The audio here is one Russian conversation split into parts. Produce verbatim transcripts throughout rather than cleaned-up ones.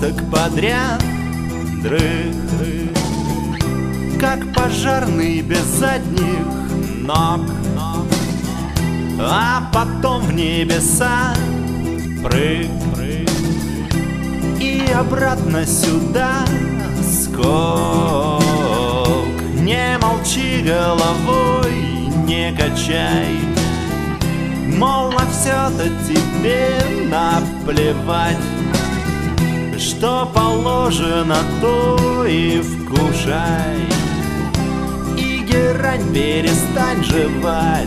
суток подряд дрых, как пожарный без задних ног, а потом в небеса прыг и обратно сюда скок. Не молчи головой, не качай, мол, на все-то тебе наплевать. Что положено, то и вкушай, и герань перестань жевать.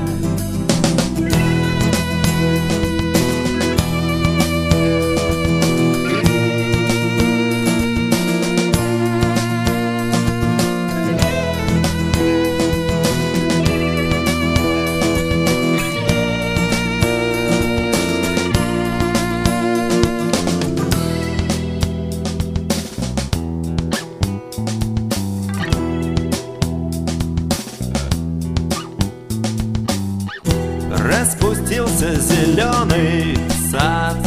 Распустился зеленый сад,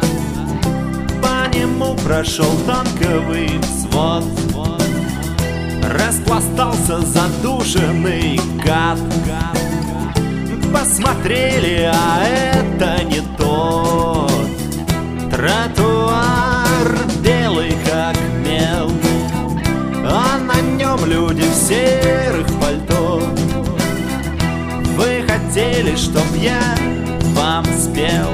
по нему прошел танковый взвод, распластался задушенный гад. Посмотрели, а это не тот. Тротуар белый как мел, а на нем люди в серых пальто. Вы хотели, чтоб я вам спел,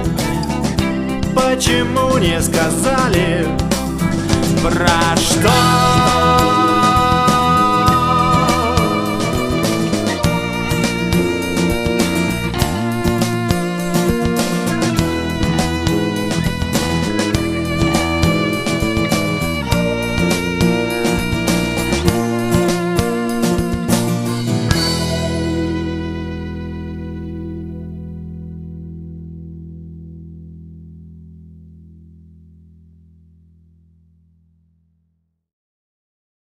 почему не сказали, про что?